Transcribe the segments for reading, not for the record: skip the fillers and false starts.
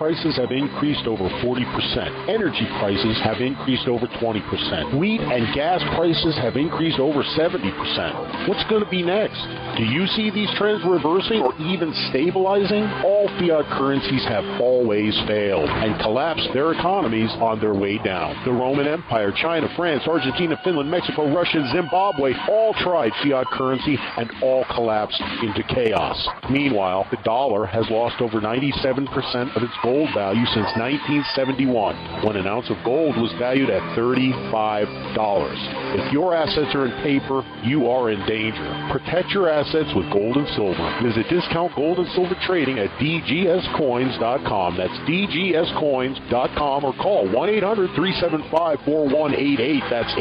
prices have increased over 40%. Energy prices have increased over 20%. Wheat and gas prices have increased over 70%. What's going to be next? Do you see these trends reversing or even stabilizing? All fiat currencies have always failed and collapsed their economies on their way down. The Roman Empire, China, France, Argentina, Finland, Mexico, Russia, Zimbabwe all tried fiat currency and all collapsed into chaos. Meanwhile, the dollar has lost over 97% of its gold value since 1971, when an ounce of gold was valued at $35. If your assets are in paper, you are in danger. Protect your assets with gold and silver. Visit Discount Gold and Silver Trading at dgscoins.com. That's dgscoins.com, or call 1-800-375-4188. That's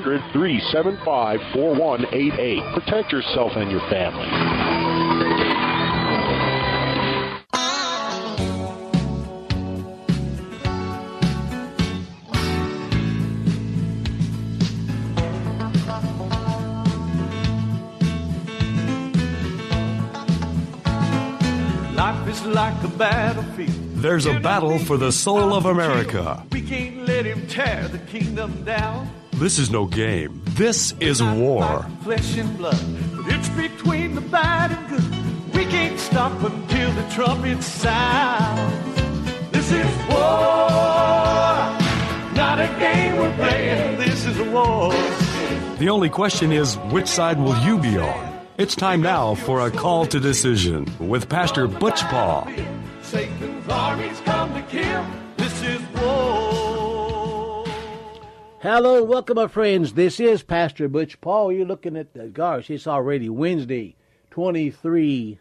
800-375-4188. Protect yourself and your family. Like a battlefield. There's a battle for the soul of America. We can't let him tear the kingdom down. This is no game. This is war. Flesh and blood, but it's between the bad and good. We can't stop until the trumpet sounds. This is war, not a game we're playing. This is a war. The only question is, which side will you be on? It's time now for a call to decision with Pastor Butch Paul. Satan's armies come to kill. This is war. Hello, welcome, my friends. This is Pastor Butch Paul. You're looking at the gosh, it's already Wednesday, August 23,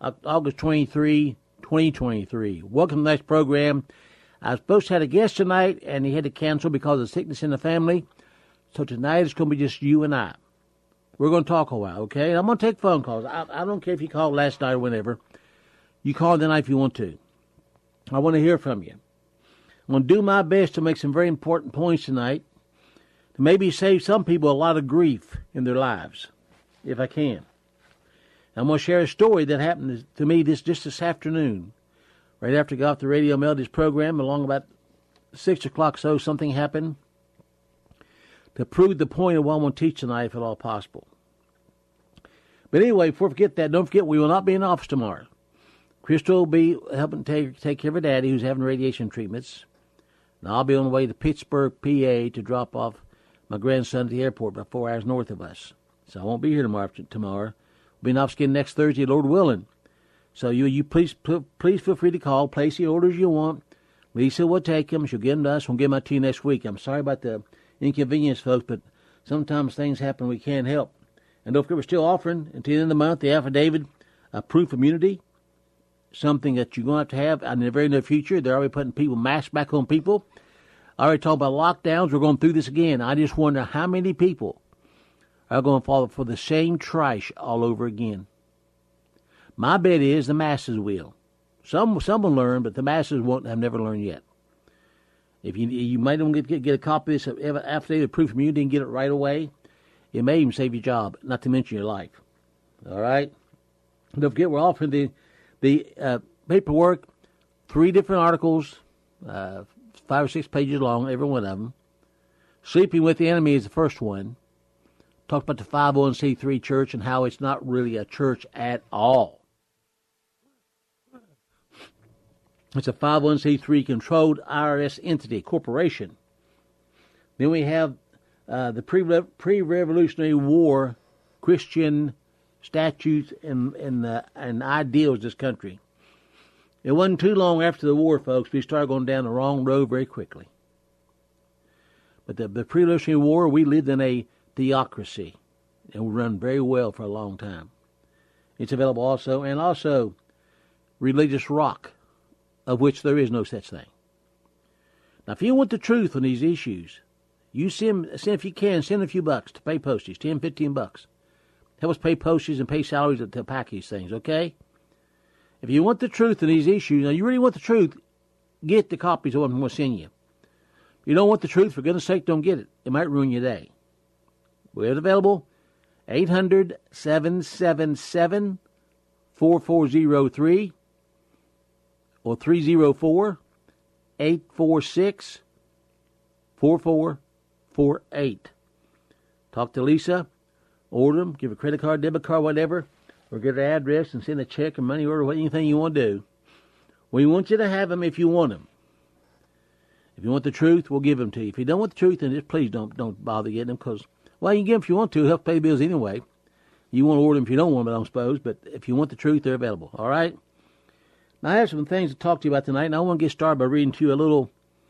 2023. Welcome to the next program. I was supposed to have a guest tonight, and he had to cancel because of sickness in the family. So tonight it's going to be just you and I. We're going to talk a while, okay? And I'm going to take phone calls. I don't care if you called last night or whenever. You call tonight if you want to. I want to hear from you. I'm going to do my best to make some very important points tonight to maybe save some people a lot of grief in their lives, if I can. I'm going to share a story that happened to me just this afternoon. Right after I got off the Radio Melodies program, along about 6 o'clock so, something happened to prove the point of what I'm going to teach tonight, if at all possible. But anyway, before I forget that, don't forget we will not be in office tomorrow. Crystal will be helping take care of her daddy who's having radiation treatments. And I'll be on the way to Pittsburgh, PA to drop off my grandson at the airport about 4 hours north of us. So I won't be here tomorrow. We'll be in office again next Thursday, Lord willing. So you please feel free to call, place the orders you want. Lisa will take them. She'll give them to us. We'll give them out to you next week. I'm sorry about the inconvenience, folks, but sometimes things happen we can't help. And don't forget, we're still offering until the end of the month the affidavit of proof of immunity, something that you're going to have in the very near future. They're already putting masks back on people. I already talked about lockdowns. We're going through this again. I just wonder how many people are going to fall for the same trash all over again. My bet is the masses will. Some will learn, but the masses won't. Have never learned yet. If you might want to get a copy of this affidavit of proof of immunity and get it right away, it may even save your job, not to mention your life. All right? Don't forget, we're offering the paperwork, 3 different articles, 5 or 6 pages long, every one of them. Sleeping with the Enemy is the first one. Talked about the 501c3 church and how it's not really a church at all. It's a 501c3 controlled IRS entity, corporation. Then we have the pre-Revolutionary War Christian statutes and ideals of this country. It wasn't too long after the war, folks, we started going down the wrong road very quickly. But the pre-Revolutionary War, we lived in a theocracy, and we run very well for a long time. It's available also, and also religious rock, of which there is no such thing. Now, if you want the truth on these issues, you send if you can, send a few bucks to pay postage, $10, $15. Help us pay postage and pay salaries to pack these things, okay? If you want the truth on these issues, now you really want the truth, get the copies of what I'm going to send you. If you don't want the truth, for goodness sake, don't get it. It might ruin your day. We have it available, 800-777-4403 or 304 846-4448. Talk to Lisa, order them, give a credit card, debit card, whatever, or get her address and send a check or money order, anything you want to do. We want you to have them if you want them. If you want the truth, we'll give them to you. If you don't want the truth, then just please don't bother getting them, because, well, you can get them if you want to. Help pay the bills anyway. You want to order them if you don't want them, I don't suppose, but if you want the truth, they're available. All right? Now, I have some things to talk to you about tonight, and I want to get started by reading to you a little,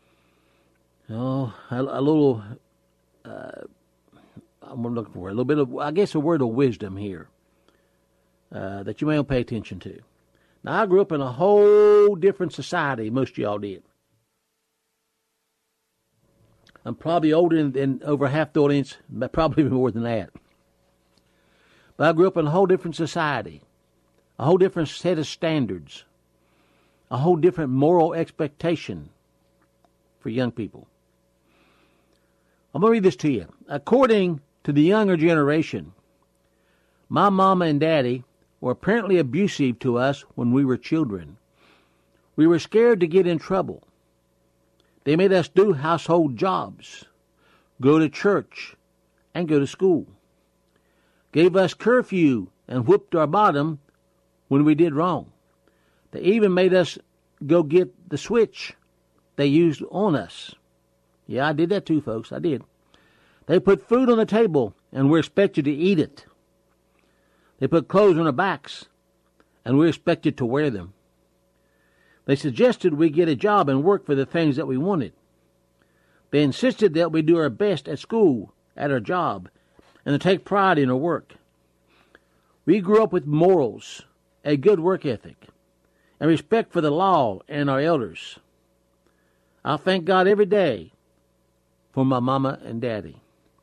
I'm looking for a little bit of, I guess, a word of wisdom here that you may want to pay attention to. Now, I grew up in a whole different society. Most of y'all did. I'm probably older than over half the audience, but probably more than that. But I grew up in a whole different society, a whole different set of standards, a whole different moral expectation for young people. I'm going to read this to you. According to the younger generation, my mama and daddy were apparently abusive to us when we were children. We were scared to get in trouble. They made us do household jobs, go to church, and go to school. Gave us curfew and whooped our bottom when we did wrong. They even made us go get the switch they used on us. Yeah, I did that too, folks. I did. They put food on the table, and we're expected to eat it. They put clothes on our backs, and we're expected to wear them. They suggested we get a job and work for the things that we wanted. They insisted that we do our best at school, at our job, and to take pride in our work. We grew up with morals, a good work ethic, and respect for the law and our elders. I thank God every day for my mama and daddy.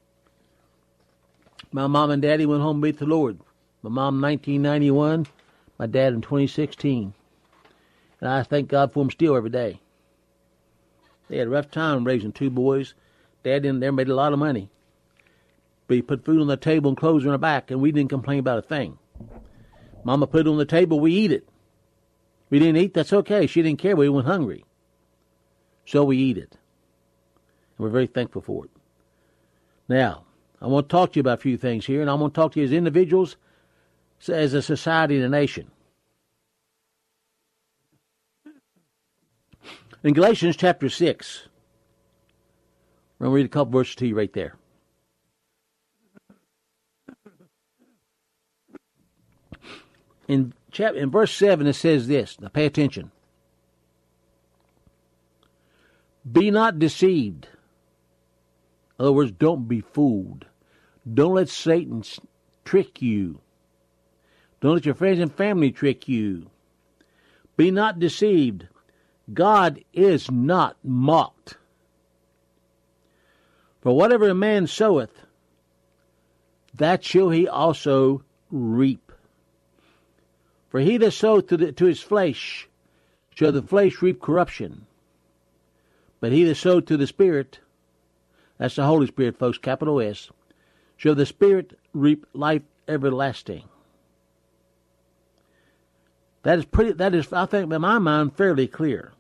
My mom and daddy went home to meet the Lord. My mom in 1991, my dad in 2016. And I thank God for them still every day. They had a rough time raising two boys. Dad in there made a lot of money. But he put food on the table and clothes on our back, and we didn't complain about a thing. Mama put it on the table, we eat it. We didn't eat, that's okay. She didn't care, we went hungry. So we eat it. And we're very thankful for it. Now, I want to talk to you about a few things here, and I want to talk to you as individuals, as a society and a nation. In Galatians chapter 6, I'm going to read a couple verses to you right there. In verse 7, it says this. Now pay attention. Be not deceived. In other words, don't be fooled. Don't let Satan trick you. Don't let your friends and family trick you. Be not deceived. God is not mocked. For whatever a man soweth, that shall he also reap. For he that soweth to his flesh, shall the flesh reap corruption. But he that soweth to the Spirit, that's the Holy Spirit, folks, capital S, shall the Spirit reap life everlasting. That is, I think, in my mind, fairly clear.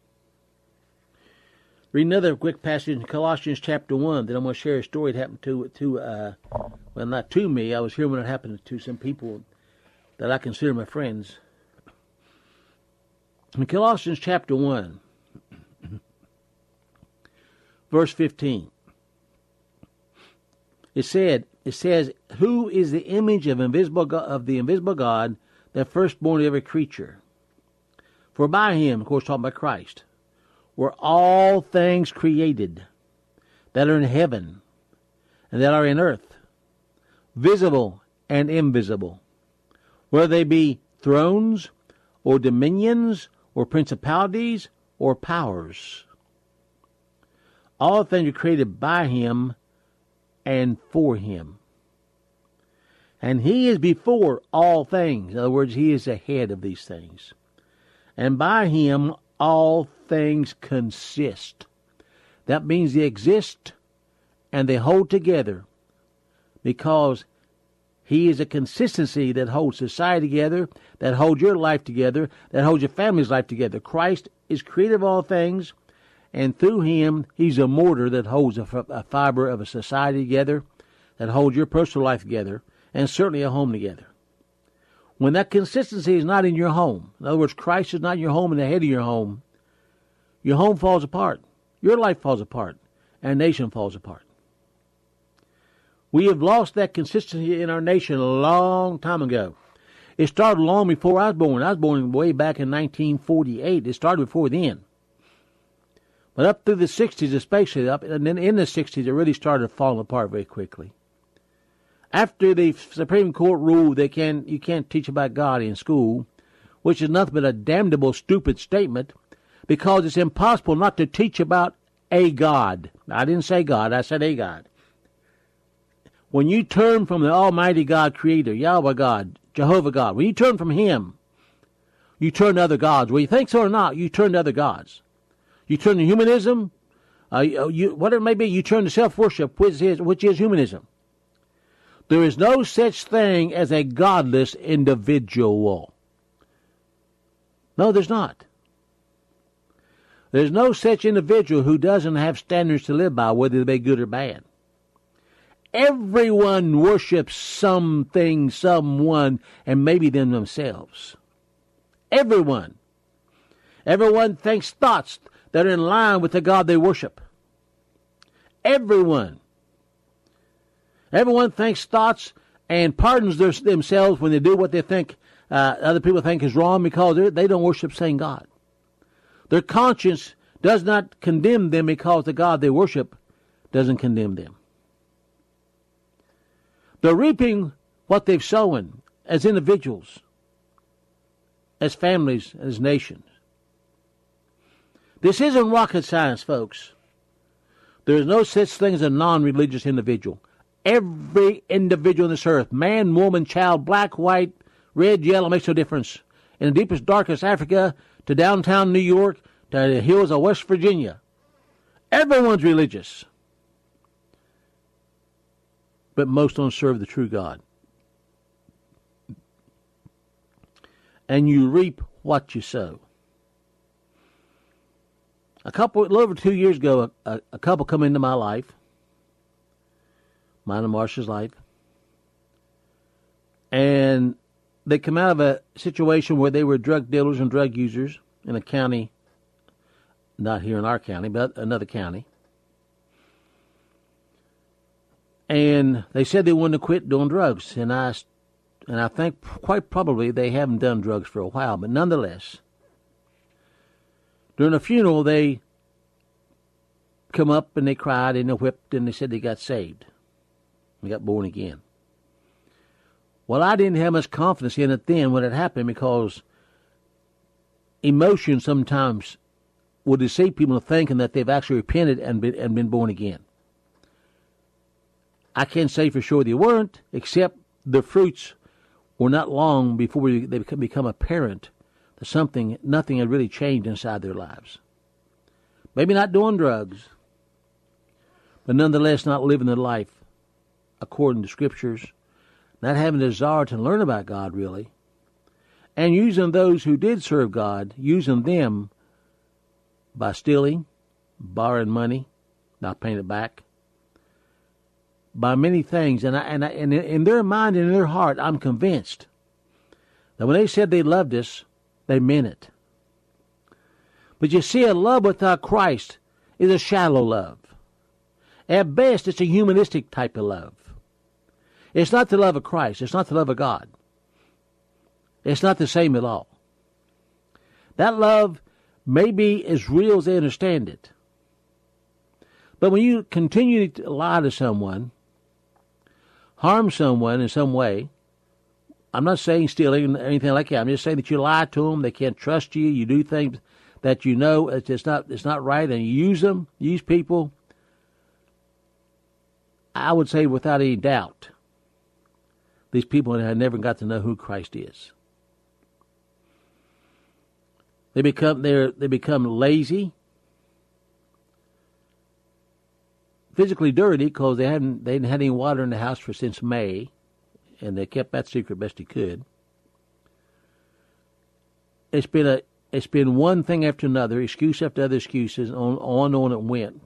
Read another quick passage in Colossians chapter 1. Then I'm going to share a story that happened well, not to me. I was hearing when it happened to some people that I consider my friends. In Colossians chapter 1, verse 15, it says, who is the image of the invisible God, the firstborn of every creature? For by him, of course, talking about Christ, were all things created that are in heaven and that are in earth, visible and invisible, whether they be thrones or dominions or principalities or powers. All things are created by him and for him. And he is before all things. In other words, he is the head of these things. And by him all things consist. That means they exist and they hold together, because he is a consistency that holds society together, that holds your life together, that holds your family's life together. Christ is creator of all things, And through him, he's a mortar that holds a fiber of a society together, that holds your personal life together, and certainly a home together. When that consistency is not in your home, in other words, Christ is not in your home and the head of your home falls apart. Your life falls apart. And our nation falls apart. We have lost that consistency in our nation a long time ago. It started long before I was born. I was born way back in 1948. It started before then. But up through the 60s, especially, and then in the 60s, it really started falling apart very quickly. After the Supreme Court ruled you can't teach about God in school, which is nothing but a damnable, stupid statement, because it's impossible not to teach about a God. I didn't say God, I said a God. When you turn from the Almighty God, Creator, Yahweh God, Jehovah God, when you turn from Him, you turn to other gods. Whether you think so or not, you turn to other gods. You turn to humanism, whatever it may be, you turn to self-worship, which is humanism. There is no such thing as a godless individual. No, there's not. There's no such individual who doesn't have standards to live by, whether they be good or bad. Everyone worships something, someone, and maybe them themselves. Everyone. Everyone thinks thoughts that are in line with the God they worship. Everyone. Everyone thinks thoughts and pardons themselves when they do what they think other people think is wrong because they don't worship the same God. Their conscience does not condemn them because the God they worship doesn't condemn them. They're reaping what they've sown as individuals, as families, as nations. This isn't rocket science, folks. There is no such thing as a non-religious individual. Every individual on this earth, man, woman, child, black, white, red, yellow, makes no difference. In the deepest, darkest Africa, to downtown New York, to the hills of West Virginia. Everyone's religious. But most don't serve the true God. And you reap what you sow. A little over 2 years ago, a couple come into my life, mine and Marsha's life, and they come out of a situation where they were drug dealers and drug users in a county, not here in our county, but another county. And they said they wanted to quit doing drugs, and I think quite probably they haven't done drugs for a while, but nonetheless, during a funeral, they come up and they cried and they whipped and they said they got saved. They got born again. Well, I didn't have much confidence in it then when it happened because emotion sometimes will deceive people into thinking that they've actually repented and been born again. I can't say for sure they weren't, except the fruits were not long before they become apparent that nothing had really changed inside their lives. Maybe not doing drugs, but nonetheless not living their life according to Scriptures, not having a desire to learn about God really, and using those who did serve God, using them by stealing, borrowing money, not paying it back, by many things. And in their mind and in their heart, I'm convinced that when they said they loved us, they meant it. But you see, a love without Christ is a shallow love. At best, it's a humanistic type of love. It's not the love of Christ. It's not the love of God. It's not the same at all. That love may be as real as they understand it. But when you continue to lie to someone, harm someone in some way, I'm not saying stealing or anything like that. I'm just saying that you lie to them. They can't trust you. You do things that you know it's not right, and you use people. I would say without any doubt, these people have never got to know who Christ is. They become lazy, physically dirty because they hadn't had any water in the house since May, and they kept that secret best they could. It's been it's been one thing after another, excuse after other excuses, on it went.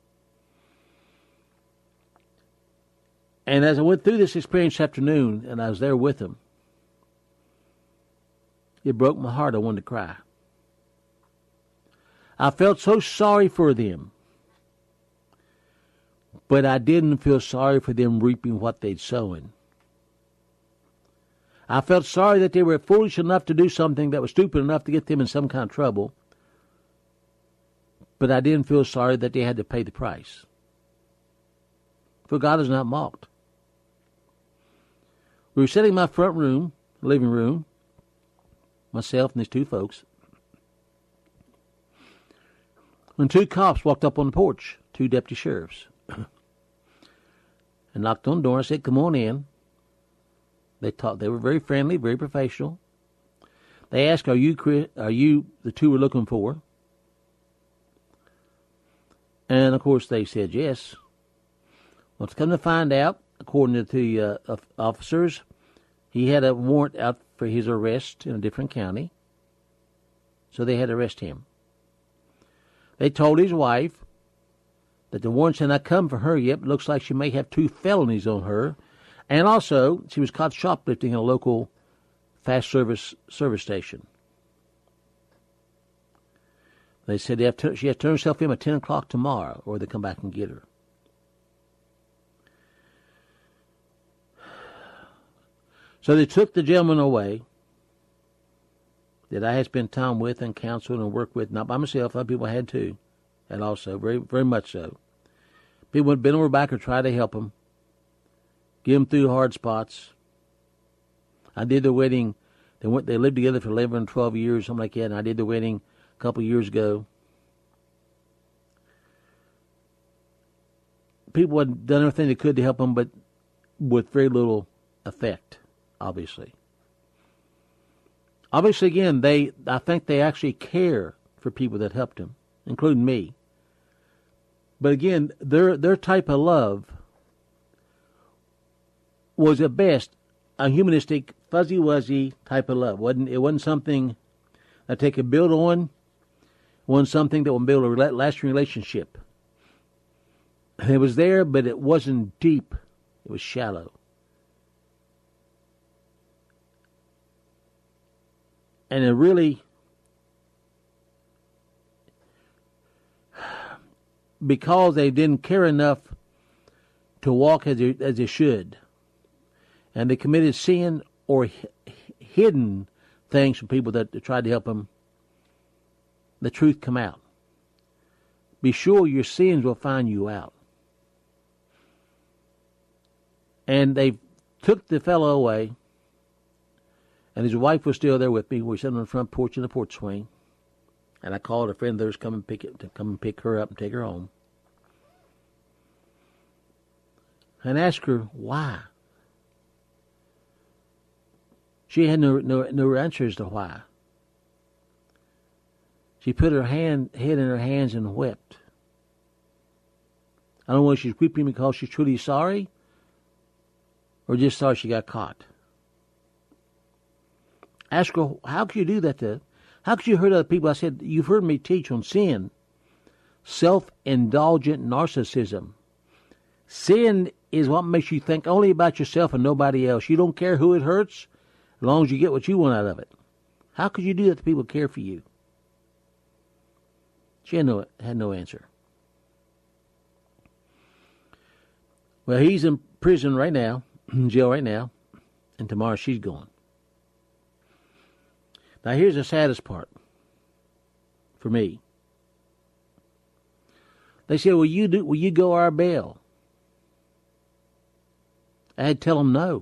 And as I went through this experience this afternoon, and I was there with them, it broke my heart. I wanted to cry. I felt so sorry for them, but I didn't feel sorry for them reaping what they'd sown. I felt sorry that they were foolish enough to do something that was stupid enough to get them in some kind of trouble, but I didn't feel sorry that they had to pay the price. For God is not mocked. We were sitting in my front room, living room, myself and these two folks, when two cops walked up on the porch, two deputy sheriffs, and knocked on the door. I said, "Come on in." They were very friendly, very professional. They asked, "Are you the two we're looking for?" And of course they said yes. Well, to come to find out, according to the officers, he had a warrant out for his arrest in a different county, so they had to arrest him. They told his wife that the warrants had not come for her yet, but looks like she may have 2 felonies on her. And also, she was caught shoplifting in a local fast service station. They said she has to turn herself in at 10 o'clock tomorrow, or they come back and get her. So they took the gentleman away that I had spent time with and counseled and worked with, not by myself. Other people had too, and also very, very much so. People had been over back or tried to help him, get him through hard spots. I did the wedding. They lived together for 11 or 12 years, something like that, and I did the wedding a couple of years ago. People had done everything they could to help him, but with very little effect, obviously. Obviously, again, I think they actually care for people that helped him, including me. But again, their type of love was at best a humanistic, fuzzy-wuzzy type of love. It wasn't something that they could build on. It wasn't something that would build a lasting relationship. It was there, but it wasn't deep. It was shallow. And it really, because they didn't care enough to walk as they should, and they committed sin or hidden things from people that tried to help them, the truth come out. Be sure your sins will find you out. And they took the fellow away, and his wife was still there with me. We were sitting on the front porch in the porch swing, and I called a friend of theirs to come and pick her up and take her home, and asked her why. She had no answers to why. She put her head in her hands and wept. I don't know whether she's weeping because she's truly sorry, or just sorry she got caught. Ask her, how could you do that how could you hurt other people? I said, you've heard me teach on sin. Self-indulgent narcissism. Sin is what makes you think only about yourself and nobody else. You don't care who it hurts, as long as you get what you want out of it. How could you do that to people who care for you? She had no answer. Well, he's in prison right now, in jail right now, and tomorrow she's gone. Now here's the saddest part for me. They said, will you go our bail? I had to tell them no.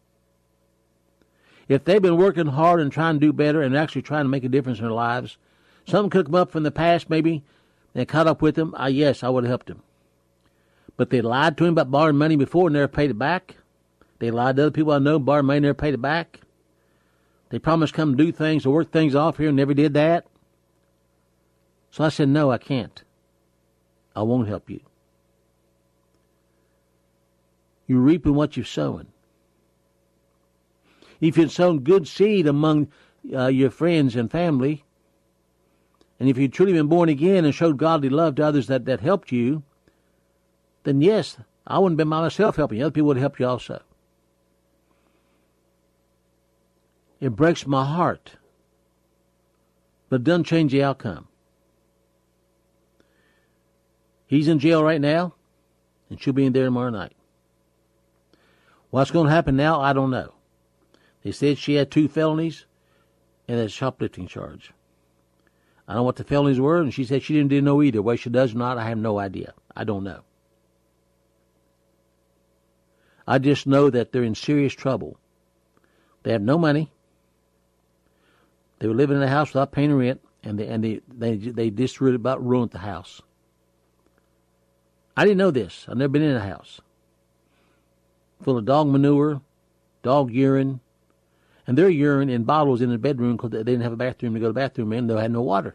If they've been working hard and trying to do better and actually trying to make a difference in their lives, something could come up from the past maybe, and caught up with them, yes, I would have helped them. But they lied to him about borrowing money before and never paid it back. They lied to other people I know, borrowed money and never paid it back. They promised to come do things to work things off here and never did that. So I said, no, I can't. I won't help you. You're reaping what you're sowing. If you've sown good seed among your friends and family, and if you'd truly been born again and showed godly love to others that helped you, then yes, I wouldn't have been by myself helping you. Other people would have helped you also. It breaks my heart, but it doesn't change the outcome. He's in jail right now, and she'll be in there tomorrow night. What's going to happen now, I don't know. They said she had 2 felonies and a shoplifting charge. I don't know what the felonies were, and she said she didn't know either. Whether she does or not, I have no idea. I don't know. I just know that they're in serious trouble. They have no money. They were living in a house without paying rent, and they just really about ruined the house. I didn't know this. I've never been in a house full of dog manure, dog urine, and their urine in bottles in the bedroom because they didn't have a bathroom to go to the bathroom in. They had no water.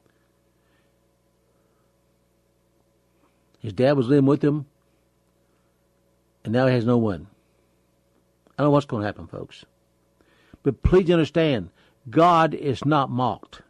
His dad was living with him, and now he has no one. I don't know what's going to happen, folks. But please understand, God is not mocked.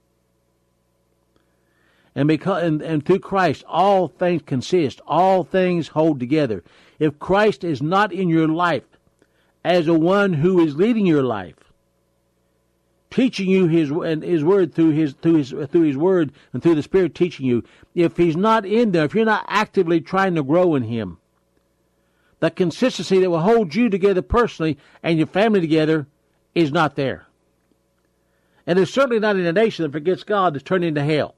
And through Christ, all things consist. All things hold together. If Christ is not in your life as the one who is leading your life, teaching you His word through His word and through the Spirit teaching you, if He's not in there, if you're not actively trying to grow in Him, the consistency that will hold you together personally and your family together is not there. And it's certainly not in a nation that forgets God that's turned into hell.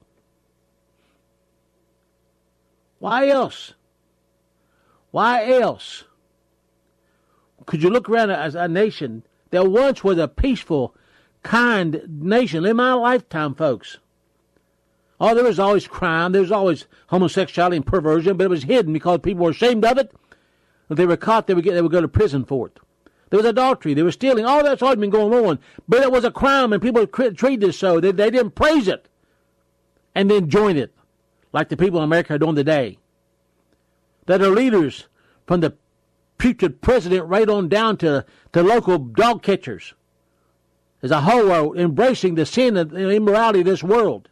Why else? Why else could you look around as a nation that once was a peaceful, kind nation? In my lifetime, folks, oh, there was always crime, there was always homosexuality and perversion, but it was hidden because people were ashamed of it. If they were caught, they would go to prison for it. There was adultery, there was stealing, all that's always been going on. But it was a crime, and people treated it so. They didn't praise it and then join it, like the people in America are doing today. That are leaders from the putrid president right on down to local dog catchers as a whole are embracing the sin and immorality of this world.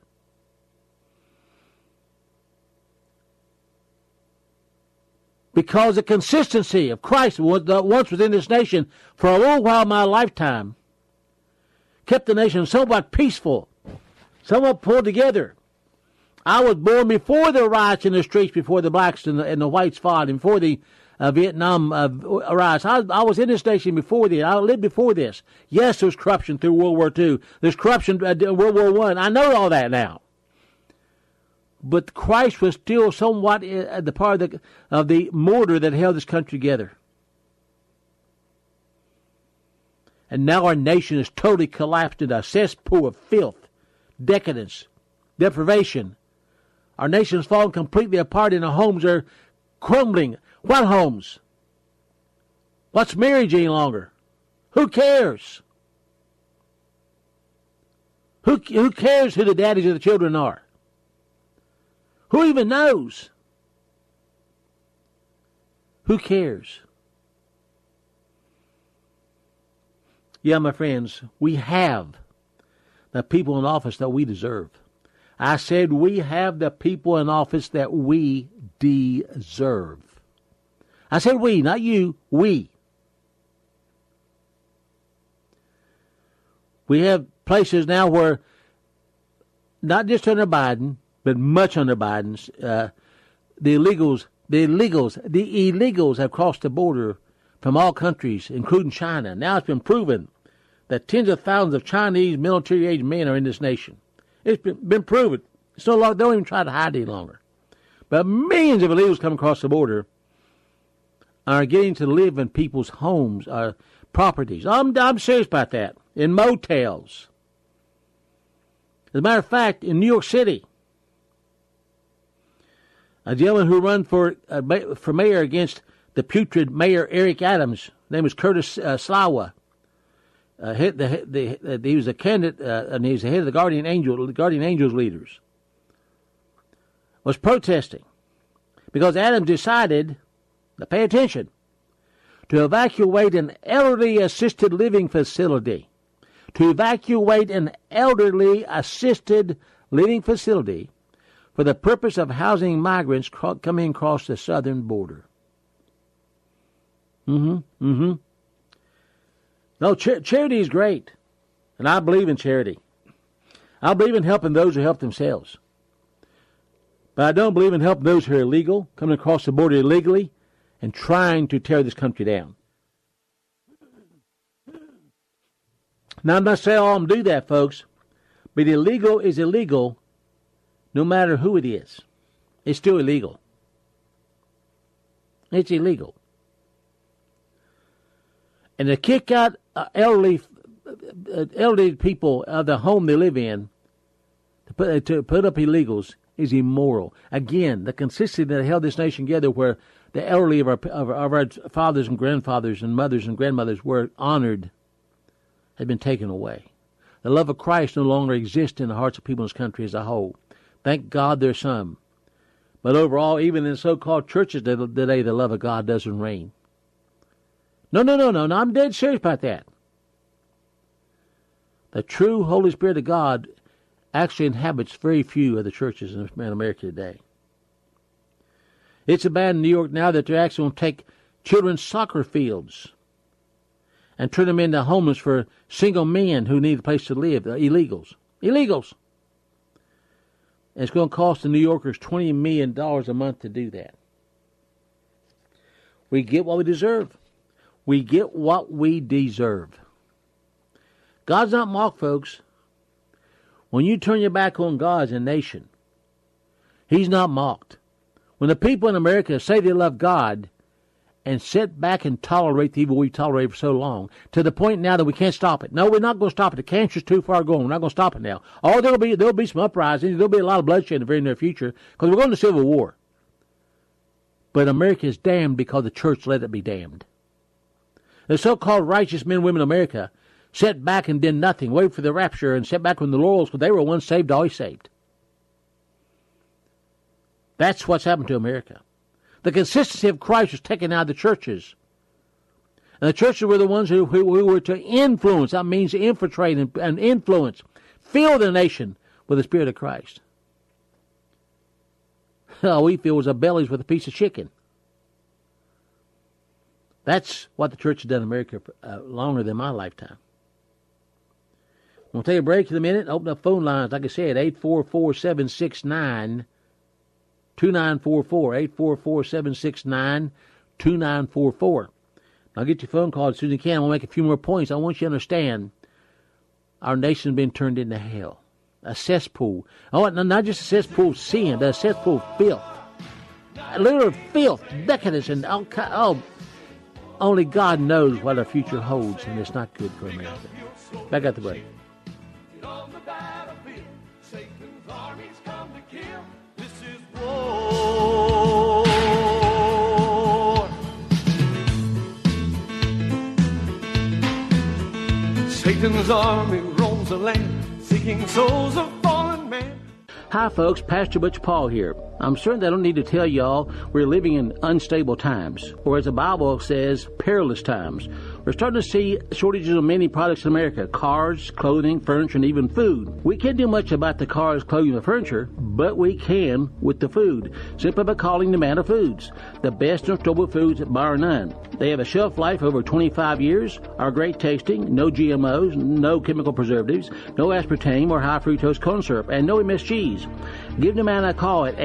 Because the consistency of Christ that once was in this nation for a little while in my lifetime kept the nation somewhat peaceful, somewhat pulled together. I was born before the riots in the streets, before the blacks and the whites fought, and before the Vietnam riots. I was in this nation before this. I lived before this. Yes, there was corruption through World War II. There's corruption in World War I. I know all that now. But Christ was still somewhat the part of the mortar that held this country together. And now our nation is totally collapsed into a cesspool of filth, decadence, deprivation. Our nation has fallen completely apart and the homes are crumbling. What homes? What's marriage any longer? Who cares? Who cares who the daddies of the children are? Who even knows? Who cares? Yeah, my friends, we have the people in office that we deserve. I said we have the people in office that we deserve. I said we, not you, we. We have places now where, not just under Biden, but much under Biden's, the illegals have crossed the border from all countries, including China. Now it's been proven that tens of thousands of Chinese military-age men are in this nation. It's been proven. It's no longer, they don't even try to hide any longer. But millions of illegals come across the border are getting to live in people's homes, properties. I'm serious about that. In motels. As a matter of fact, in New York City, a gentleman who ran for mayor against the putrid Mayor Eric Adams, his name was Curtis Sliwa. He was a candidate, and he was the head of the Guardian Angels leaders, was protesting because Adams decided, now pay attention, to evacuate an elderly assisted living facility. To evacuate an elderly assisted living facility for the purpose of housing migrants coming across the southern border. No, charity is great, and I believe in charity. I believe in helping those who help themselves. But I don't believe in helping those who are illegal, coming across the border illegally, and trying to tear this country down. Now, I'm not saying all of them do that, folks, but illegal is illegal no matter who it is. It's still illegal. It's illegal. And to kick out elderly people out of the home they live in, to put up illegals, is immoral. Again, the consistency that held this nation together, where the elderly of our fathers and grandfathers and mothers and grandmothers were honored, had been taken away. The love of Christ no longer exists in the hearts of people in this country as a whole. Thank God there's some. But overall, even in so-called churches today, the love of God doesn't reign. No, I'm dead serious about that. The true Holy Spirit of God actually inhabits very few of the churches in America today. It's so bad in New York now that they're actually going to take children's soccer fields and turn them into homeless for single men who need a place to live. Illegals. And it's going to cost the New Yorkers $20 million a month to do that. We get what we deserve. We get what we deserve. God's not mocked, folks. When you turn your back on God as a nation, He's not mocked. When the people in America say they love God and sit back and tolerate the evil we've tolerated for so long, to the point now that we can't stop it. No, we're not going to stop it. The cancer's too far gone. We're not going to stop it now. Oh, there'll be some uprisings. There'll be a lot of bloodshed in the very near future because we're going to civil war. But America is damned because the church let it be damned. The so-called righteous men and women of America sat back and did nothing, waited for the rapture, and sat back on the laurels because they were once saved, always saved. That's what's happened to America. The consistency of Christ was taken out of the churches. And the churches were the ones who were to influence. That means to infiltrate and influence. Fill the nation with the Spirit of Christ. All we feel was our bellies with a piece of chicken. That's what the church has done in America longer than my lifetime. We'll take a break in a minute. Open up phone lines, like I said, 844-769-2944, 844-769-2944. I'll get your phone call as soon as you can. I'm going to make a few more points. I want you to understand our nation's been turned into hell. A cesspool. Oh, not just a cesspool of sin, but a cesspool of filth. Literal filth, decadence, and only God knows what our future holds, and it's not good for America. Back at the break. On the battlefield, Satan's armies come to kill. This is war. Satan's army roams the land, seeking souls of fallen man. Hi, folks. Pastor Butch Paul here. I'm certain I don't need to tell y'all we're living in unstable times, or as the Bible says, perilous times. We're starting to see shortages of many products in America: cars, clothing, furniture, and even food. We can't do much about the cars, clothing, and furniture, but we can with the food, simply by calling Nomana Foods, the best and storable foods bar none. They have a shelf life over 25 years, are great tasting, no GMOs, no chemical preservatives, no aspartame or high fructose corn syrup, and no MSGs. Give Nomana a call at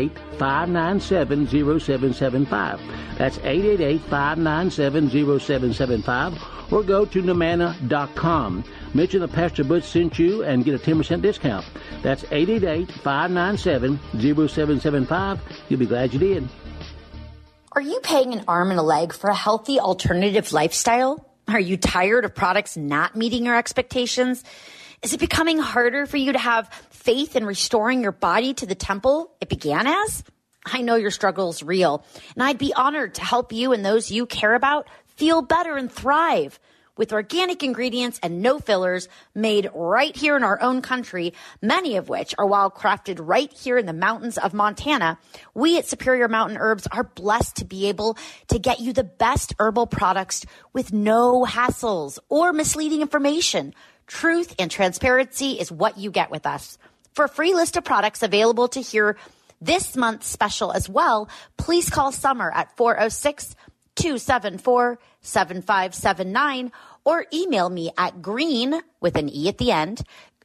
888-597-0775. That's 888-597-0775. Or go to Nomana.com. Mention that Pastor Butch sent you and get a 10% discount. That's 888-597-0775. You'll be glad you did. Are you paying an arm and a leg for a healthy alternative lifestyle? Are you tired of products not meeting your expectations? Is it becoming harder for you to have faith in restoring your body to the temple it began as? I know your struggle is real, and I'd be honored to help you and those you care about feel better and thrive. With organic ingredients and no fillers made right here in our own country, many of which are wild crafted right here in the mountains of Montana, we at Superior Mountain Herbs are blessed to be able to get you the best herbal products with no hassles or misleading information. Truth and transparency is what you get with us. For a free list of products available to hear this month's special as well, please call Summer at 406-274-7579 or email me at green, with an E at the end,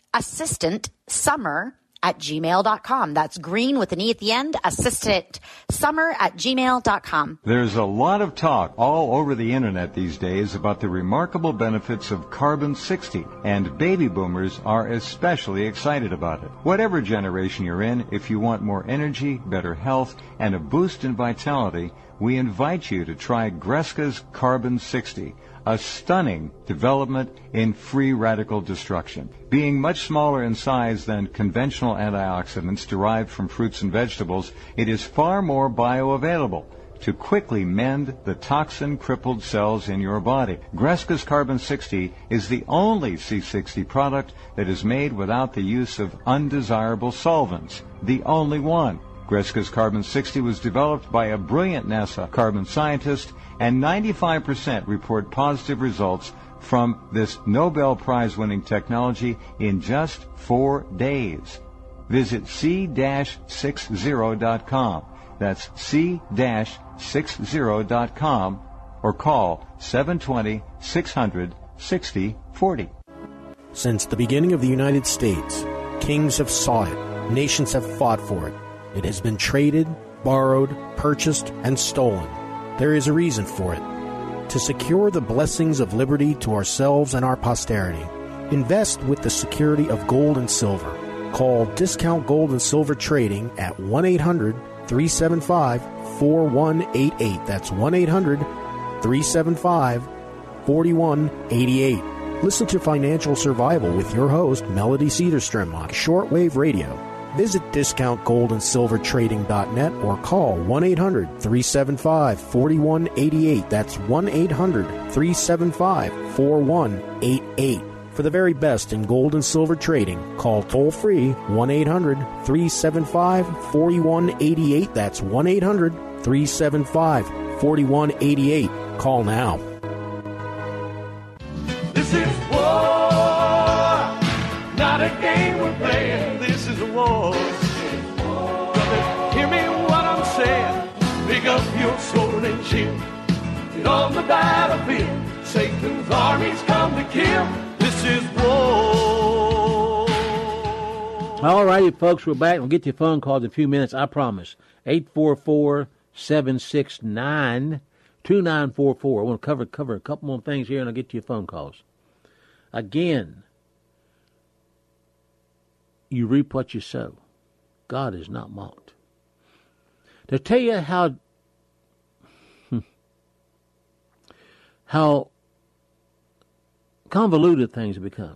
assistantsummer@gmail.com. That's green with an E at the end, assistantsummer@gmail.com. There's a lot of talk all over the internet these days about the remarkable benefits of Carbon-60, and baby boomers are especially excited about it. Whatever generation you're in, if you want more energy, better health, and a boost in vitality, we invite you to try Greska's Carbon-60, a stunning development in free radical destruction. Being much smaller in size than conventional antioxidants derived from fruits and vegetables, it is far more bioavailable to quickly mend the toxin-crippled cells in your body. Greska's Carbon-60 is the only C60 product that is made without the use of undesirable solvents. The only one. Greska's Carbon-60 was developed by a brilliant NASA carbon scientist, and 95% report positive results from this Nobel Prize-winning technology in just 4 days. Visit c-60.com. That's c-60.com, or call 720-600-6040. Since the beginning of the United States, kings have sought it, nations have fought for it. It has been traded, borrowed, purchased, and stolen. There is a reason for it. To secure the blessings of liberty to ourselves and our posterity, invest with the security of gold and silver. Call Discount Gold and Silver Trading at 1-800-375-4188. That's 1-800-375-4188. Listen to Financial Survival with your host, Melody Cedarstrom, on Shortwave Radio. Visit discountgoldandsilvertrading.net or call 1-800-375-4188. That's 1-800-375-4188. For the very best in gold and silver trading, call toll-free 1-800-375-4188. That's 1-800-375-4188. Call now. This is war, not a game we're playing. This is a war. Brother, hear me what I'm saying. Pick up your sword and shield. Get on the battlefield. Satan's armies come to kill. This is war. All righty, folks, we're back. We'll get your phone calls in a few minutes, I promise. 844-769-2944. I want to cover a couple more things here, and I'll get to your phone calls. Again, you reap what you sow. God is not mocked. To tell you how convoluted things have become.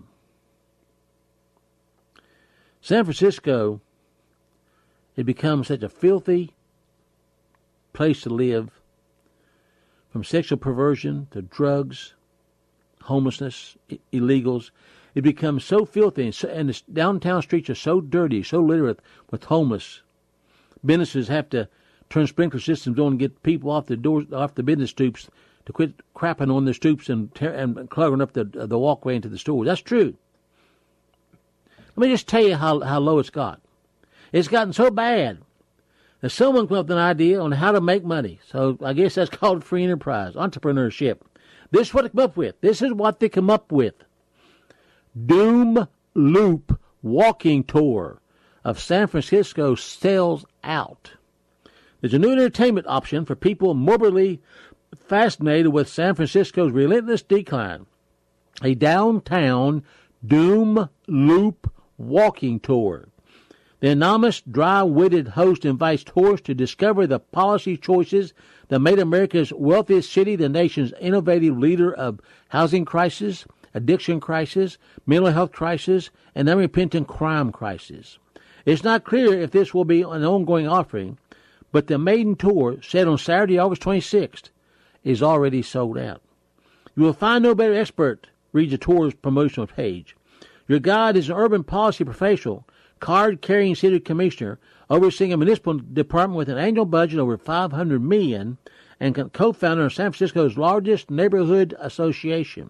San Francisco had become such a filthy place to live, from sexual perversion to drugs, homelessness, illegals. It becomes so filthy, and the downtown streets are so dirty, so littered with homeless. Businesses have to turn sprinkler systems on and get people off the doors, off the business stoops, to quit crapping on the stoops and clogging up the walkway into the stores. That's true. Let me just tell you how low it's got. It's gotten so bad that someone came up with an idea on how to make money. So I guess that's called free enterprise, entrepreneurship. This is what they come up with. This is what they come up with. Doom Loop walking tour of San Francisco sells out. There's a new entertainment option for people morbidly fascinated with San Francisco's relentless decline. A downtown Doom Loop walking tour. The anonymous, dry-witted host invites tourists to discover the policy choices that made America's wealthiest city the nation's innovative leader of housing crisis, addiction crisis, mental health crisis, and unrepentant crime crisis. It's not clear if this will be an ongoing offering, but the maiden tour, set on Saturday, August 26th, is already sold out. You will find no better expert, reads the tour's promotional page. Your guide is an urban policy professional, card-carrying city commissioner, overseeing a municipal department with an annual budget over $500 million, and co-founder of San Francisco's largest neighborhood association.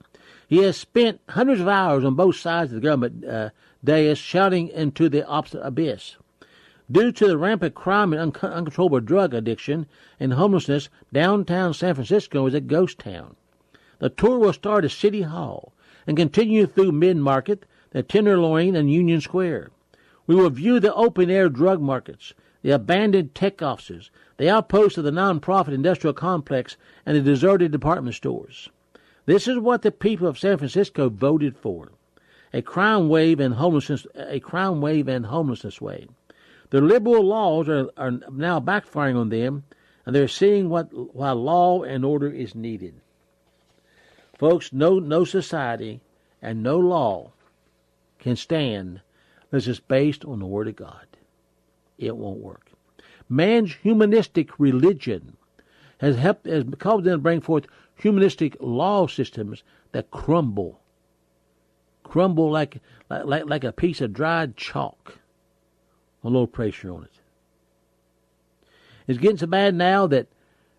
He has spent hundreds of hours on both sides of the government dais shouting into the opposite abyss. Due to the rampant crime and uncontrollable drug addiction and homelessness, downtown San Francisco is a ghost town. The tour will start at City Hall and continue through Mid-Market, the Tenderloin, and Union Square. We will view the open-air drug markets, the abandoned tech offices, the outposts of the non-profit industrial complex, and the deserted department stores. This is what the people of San Francisco voted for: a crime wave and homelessness wave. The liberal laws are now backfiring on them, and they're seeing why law and order is needed. Folks, no society and no law can stand unless it's based on the Word of God. It won't work. Man's humanistic religion has caused them to bring forth humanistic law systems that crumble like a piece of dried chalk with low pressure on it. It's getting so bad now that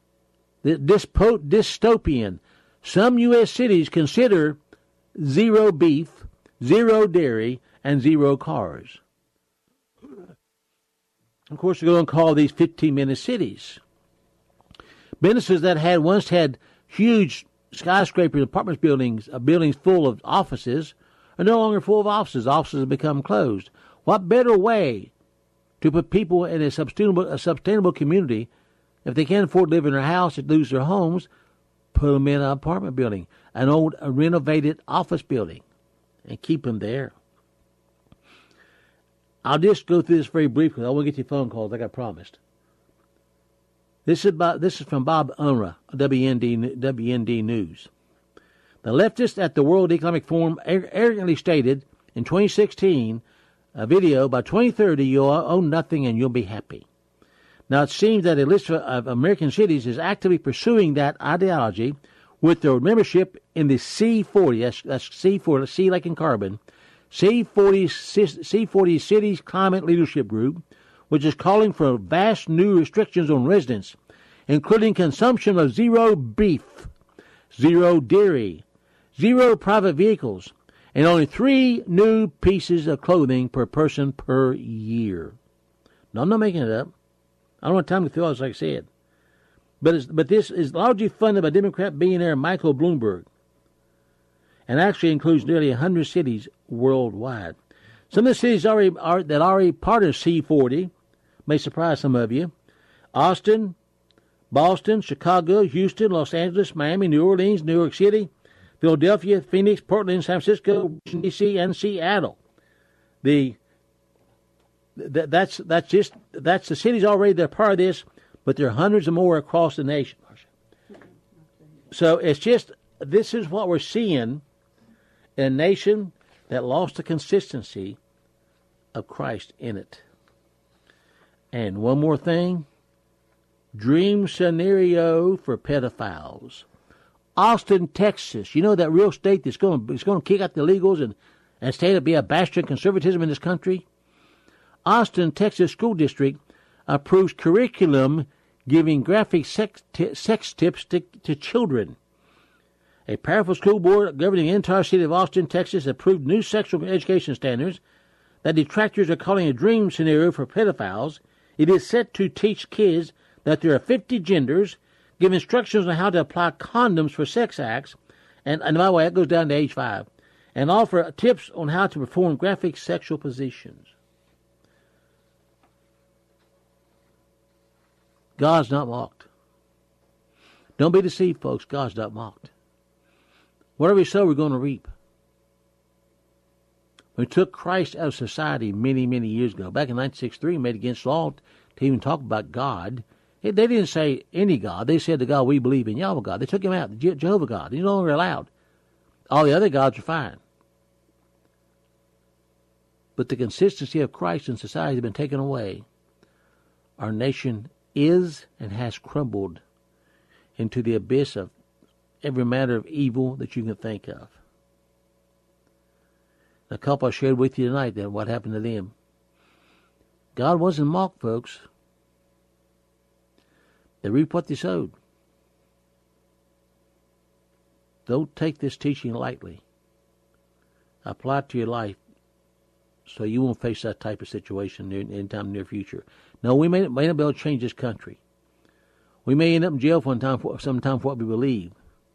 dystopian. Some U.S. cities consider zero beef, zero dairy, and zero cars. Of course, we're going to call these 15-minute cities. Businesses that once had huge skyscrapers, apartment buildings full of offices, are no longer full of offices. Offices have become closed. What better way to put people in a sustainable community, if they can't afford to live in their house and lose their homes, put them in an apartment building, a renovated office building, and keep them there. I'll just go through this very briefly. I won't get your phone calls like I promised. This is from Bob Unruh, WND News. The leftists at the World Economic Forum arrogantly stated in 2016, a video, by 2030 you'll own nothing and you'll be happy. Now it seems that a list of American cities is actively pursuing that ideology with their membership in the C40, that's C for C like in carbon, C40 Cities Climate Leadership Group, which is calling for vast new restrictions on residents, including consumption of zero beef, zero dairy, zero private vehicles, and only 3 new pieces of clothing per person per year. Now, I'm not making it up. I don't have time to throw this, like I said. But this is largely funded by Democrat billionaire Michael Bloomberg, and actually includes nearly 100 cities worldwide. Some of the cities that are already part of C40 may surprise some of you: Austin, Boston, Chicago, Houston, Los Angeles, Miami, New Orleans, New York City, Philadelphia, Phoenix, Portland, San Francisco, Washington, D.C., and Seattle. That's the cities already that are part of this, but there are hundreds of more across the nation. So this is what we're seeing in a nation that lost the consistency of Christ in it. And one more thing, dream scenario for pedophiles. Austin, Texas, you know, that real state that's going to kick out the illegals and stay to be a bastion of conservatism in this country. Austin, Texas School District approves curriculum giving graphic sex tips to children. A powerful school board governing the entire city of Austin, Texas, approved new sexual education standards that detractors are calling a dream scenario for pedophiles. It is set to teach kids that there are 50 genders, give instructions on how to apply condoms for sex acts, and by the way, that goes down to age 5, and offer tips on how to perform graphic sexual positions. God's not mocked. Don't be deceived, folks. God's not mocked. Whatever we sow, we're going to reap. We took Christ out of society many, many years ago. Back in 1963, made against law to even talk about God. They didn't say any God. They said the God we believe in, Yahweh God. They took him out, the Jehovah God. He's no longer allowed. All the other gods are fine. But the consistency of Christ in society has been taken away. Our nation is and has crumbled into the abyss of every matter of evil that you can think of. A couple I shared with you tonight, that what happened to them. God wasn't mocked, folks. They reap what they sowed. Don't take this teaching lightly. Apply it to your life so you won't face that type of situation anytime in the near future. No, we may not be able to change this country. We may end up in jail sometime for what we believe.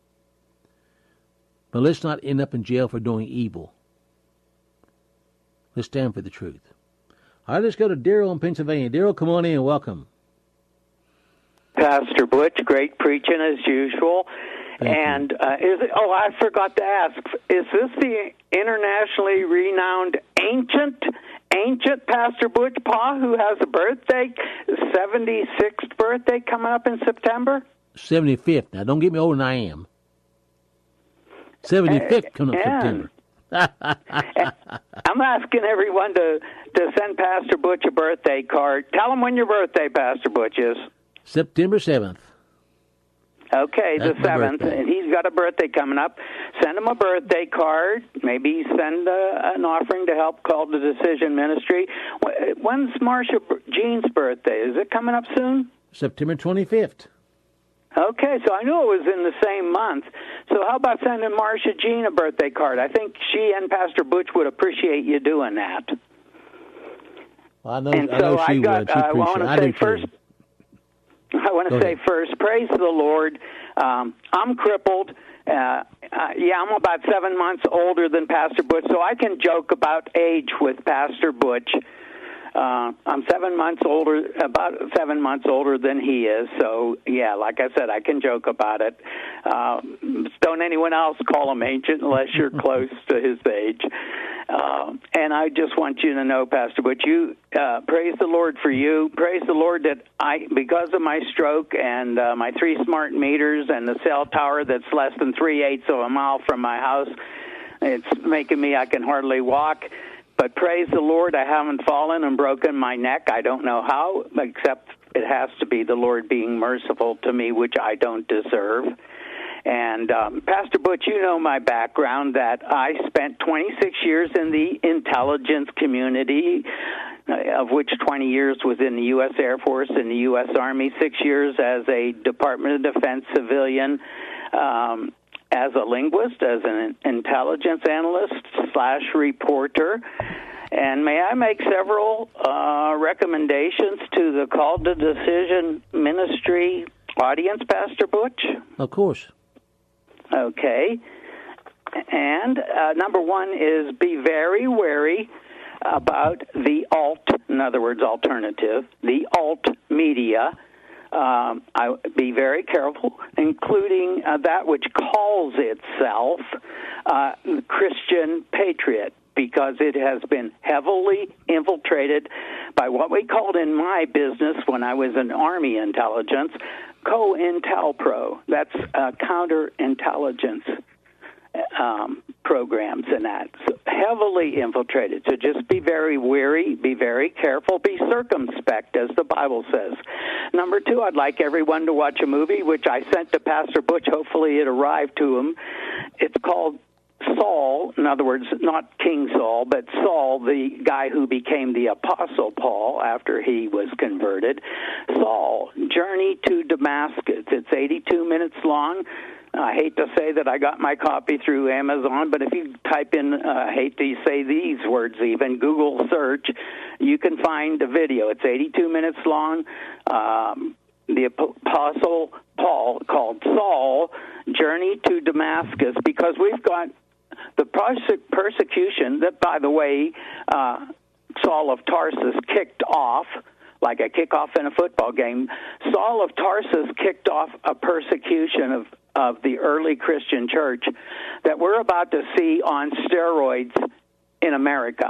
But let's not end up in jail for doing evil. Let's stand for the truth. All right, let's go to Daryl in Pennsylvania. Daryl, come on in. Welcome. Pastor Butch, great preaching as usual. And I forgot to ask, is this the internationally renowned ancient Pastor Butch Pa, who has a birthday, 76th birthday coming up in September? 75th. Now, don't get me older than I am. 75th coming up September. I'm asking everyone to send Pastor Butch a birthday card. Tell him when your birthday, Pastor Butch, is. September 7th. Okay, That's the 7th, and he's got a birthday coming up. Send him a birthday card. Maybe send an offering to help Call to Decision Ministry. When's Marcia Jean's birthday? Is it coming up soon? September 25th. Okay, so I knew it was in the same month. So how about sending Marcia Jean a birthday card? I think she and Pastor Butch would appreciate you doing that. Well, I know she would. I want to say first, praise the Lord. I'm crippled. I'm about 7 months older than Pastor Butch, so I can joke about age with Pastor Butch. I'm about 7 months older than he is. So, yeah, like I said, I can joke about it. Don't anyone else call him ancient unless you're close to his age. And I just want you to know, Pastor Butch, you praise the Lord for you. Praise the Lord that because of my stroke and my 3 smart meters and the cell tower that's less than 3/8 of a mile from my house, it's making me, I can hardly walk. But praise the Lord, I haven't fallen and broken my neck. I don't know how, except it has to be the Lord being merciful to me, which I don't deserve. And Pastor Butch, you know my background, that I spent 26 years in the intelligence community, of which 20 years was in the U.S. Air Force and the U.S. Army, 6 years as a Department of Defense civilian, as a linguist, as an intelligence analyst / reporter. And may I make several recommendations to the Call to Decision Ministry audience, Pastor Butch? Of course. Okay. And number one is be very wary about the in other words, alternative, the alt media. I be very careful, including that which calls itself Christian Patriot, because it has been heavily infiltrated by what we called in my business when I was in Army intelligence, COINTELPRO. That's counterintelligence programs and that. So heavily infiltrated. So just be very wary, be very careful, be circumspect, as the Bible says. Number two, I'd like everyone to watch a movie, which I sent to Pastor Butch. Hopefully it arrived to him. It's called Saul, in other words, not King Saul, but Saul, the guy who became the Apostle Paul after he was converted. Saul, Journey to Damascus. It's 82 minutes long. I hate to say that I got my copy through Amazon, but if you type in, I hate to say these words even, Google search, you can find a video. It's 82 minutes long. The Apostle Paul, called Saul, Journey to Damascus, because we've got the persecution that, by the way, Saul of Tarsus kicked off, like a kickoff in a football game. Saul of Tarsus kicked off a persecution of the early Christian church that we're about to see on steroids in America.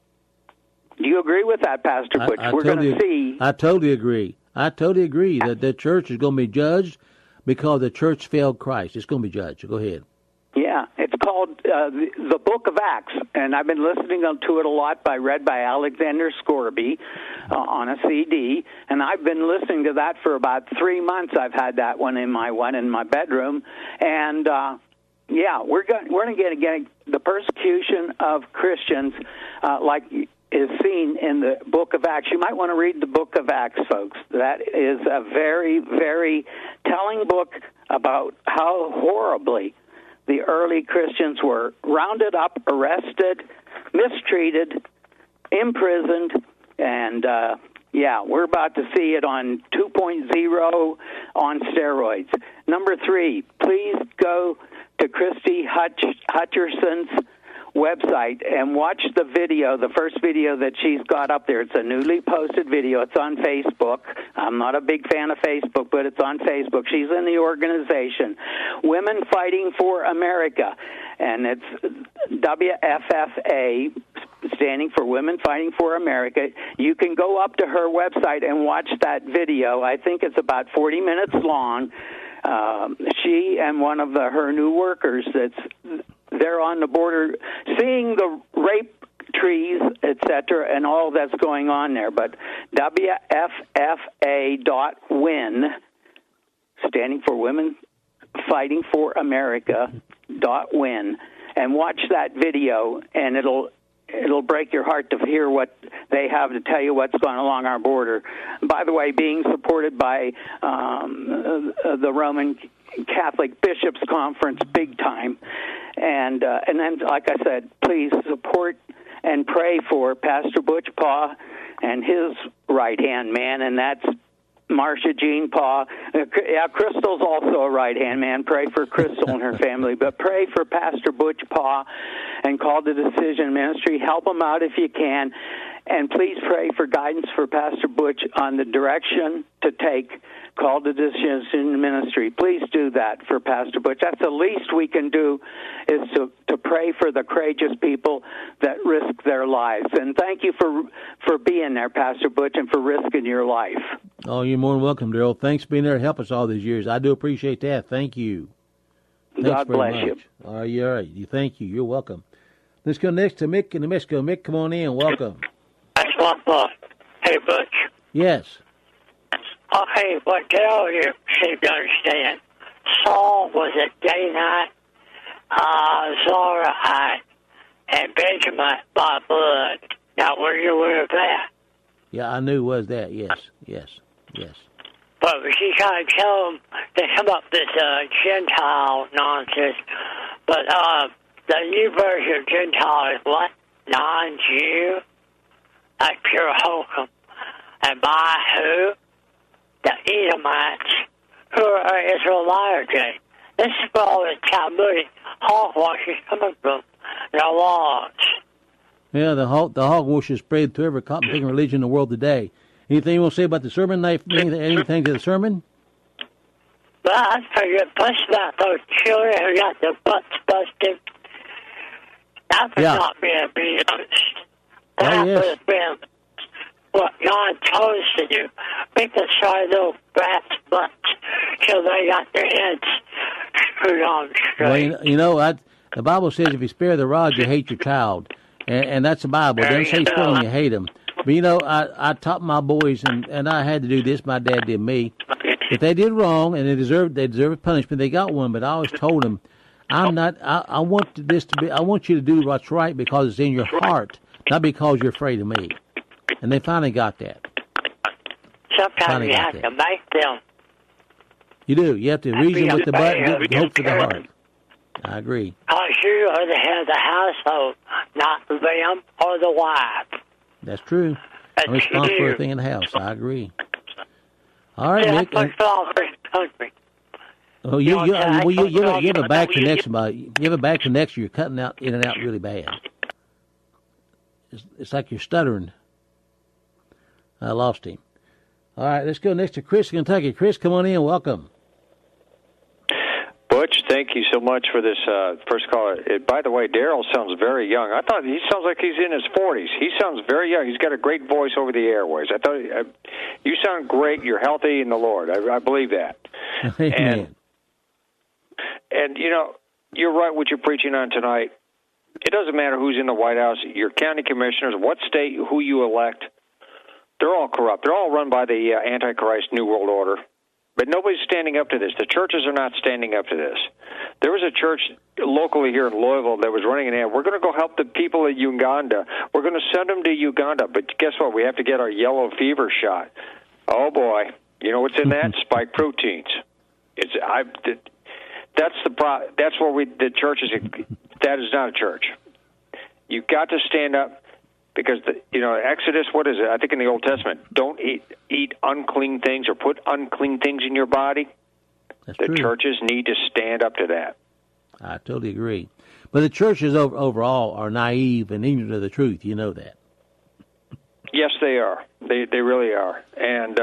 Do you agree with that, Pastor Butch? We're going to see. I totally agree. I totally agree that the church is going to be judged because the church failed Christ. It's going to be judged. Go ahead. Yeah, it's called the Book of Acts, and I've been listening to it a lot, read by Alexander Scourby on a CD, and I've been listening to that for about 3 months. I've had that one in my bedroom, and we're going to get the persecution of Christians like is seen in the Book of Acts. You might want to read the Book of Acts, folks. That is a very, very telling book about how horribly the early Christians were rounded up, arrested, mistreated, imprisoned, and we're about to see it on 2.0 on steroids. Number 3, please go to Christy Hutcherson's website and watch the video, the first video that she's got up there. It's a newly posted video. It's on Facebook. I'm not a big fan of Facebook, but it's on Facebook. She's in the organization Women Fighting for America, and it's WFFA, standing for Women Fighting for America. You can go up to her website and watch that video. I think it's about 40 minutes long. She and one of her new workers they're on the border seeing the rape trees, etc., and all that's going on there. But WFFA.win, standing for Women Fighting for America.win, and watch that video, and it'll break your heart to hear what they have to tell you what's going along our border. By the way, being supported by the Roman Catholic Bishops' Conference big time. And then, like I said, please support and pray for Pastor Butch Paugh and his right-hand man, and that's Marcia Jean Paugh. Crystal's also a right-hand man. Pray for Crystal and her family, but pray for Pastor Butch Paugh and Call to Decision Ministry. Help them out if you can, and please pray for guidance for Pastor Butch on the direction to take Call to Decision Ministry. Please do that for Pastor Butch. That's the least we can do, is to pray for the courageous people that risk their lives. And thank you for being there, Pastor Butch, and for risking your life. Oh, you're more than welcome, Daryl. Thanks for being there to help us all these years. I do appreciate that. Thank you. Thanks God bless you. All right, you're all right. Thank you. You're welcome. Let's go next to Mick in New Mexico. Mick, come on in. Welcome. That's my fault. Hey, Butch. Yes. Okay, what Daryl here seemed to understand, Saul was a Danite, Zorahite, and Benjamin by blood. Now, were you aware of that? Yeah, I knew it was that. Yes. But she kind of tell them to come up with this Gentile nonsense. But the new version of Gentile is what? Non-Jew? Like pure hokum. And by who? The Edomites, who are Israelites. This is where all the Talmudic hogwash is coming from. The laws. Yeah, the hogwash is spread to every cotton-picking religion in the world today. Anything you want to say about the sermon? Anything to the sermon? Well, I forget much about those children who got their butts busted. That was not being abused. That was being what God told us to do. Make the sorry little brats' butts till they got their heads screwed on straight. Well, you know, the Bible says if you spare the rod, you hate your child. And that's the Bible. It doesn't say spare them, you hate them. But, you know, I taught my boys, and I had to do this. My dad did me. If they did wrong and they deserved punishment, they got one. But I always told them, I want you to do what's right because it's in your heart, not because you're afraid of me. And they finally got that. Sometimes you have to make them. You do. You have to reason with the butt and hope for the heart. I agree. Because you are the head of the household, not them or the wife. That's true. I'm responsible for everything in the house. I agree. All right, Nick. Oh, you have a bad connection. You have a bad connection. You're cutting out in and out really bad. It's like you're stuttering. I lost him. All right, let's go next to Chris in Kentucky. Chris, come on in. Welcome. Butch, thank you so much for this first call. By the way, Daryl sounds very young. I thought he sounds like he's in his 40s. He sounds very young. He's got a great voice over the airways. I thought you sound great. You're healthy in the Lord. I believe that. Amen. And, you know, you're right what you're preaching on tonight. It doesn't matter who's in the White House, your county commissioners, what state, who you elect. They're all corrupt. They're all run by the Antichrist New World Order. But nobody's standing up to this. The churches are not standing up to this. There was a church locally here in Louisville that was running an ad. We're going to go help the people of Uganda. We're going to send them to Uganda. But guess what? We have to get our yellow fever shot. Oh, boy. You know what's in that? Spike proteins. That's that's where the church is. That is not a church. You've got to stand up because Exodus. What is it? I think in the Old Testament, don't eat unclean things or put unclean things in your body. That's the true. Churches need to stand up to that. I totally agree. But the churches overall are naive and ignorant of the truth. You know that. Yes, they are. They really are. And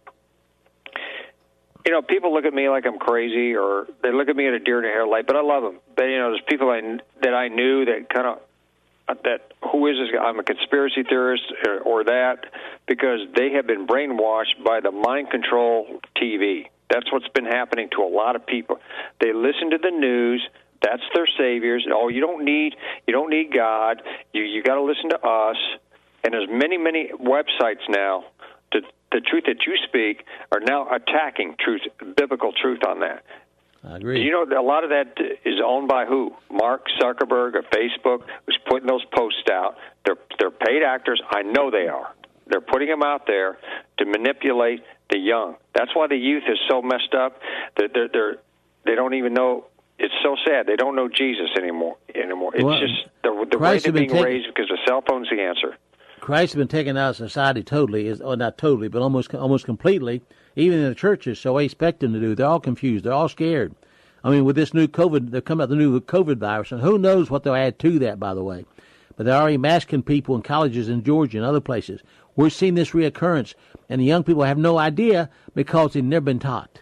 people look at me like I'm crazy, or they look at me at a deer in the headlight. But I love them. But there's people that I knew that kind of who is this guy? I'm a conspiracy theorist or that, because they have been brainwashed by the mind control TV. That's what's been happening to a lot of people. They listen to the news. That's their saviors. Oh, you don't need God. You got to listen to us. And there's many websites now. The truth that you speak are now attacking truth, biblical truth on that. I agree. You know, a lot of that is owned by who? Mark Zuckerberg of Facebook, who's putting those posts out. They're paid actors. I know they are. They're putting them out there to manipulate the young. That's why the youth is so messed up. They don't even know. It's so sad. They don't know Jesus anymore. It's just the way they're being raised because the cell phone's the answer. Christ has been taken out of society totally, not totally, but almost completely, even in the churches, so I expect them to do. They're all confused. They're all scared. I mean, with this new COVID, they're coming out with the new COVID virus, and who knows what they'll add to that, by the way. But they're already masking people in colleges in Georgia and other places. We're seeing this reoccurrence, and the young people have no idea because they've never been taught.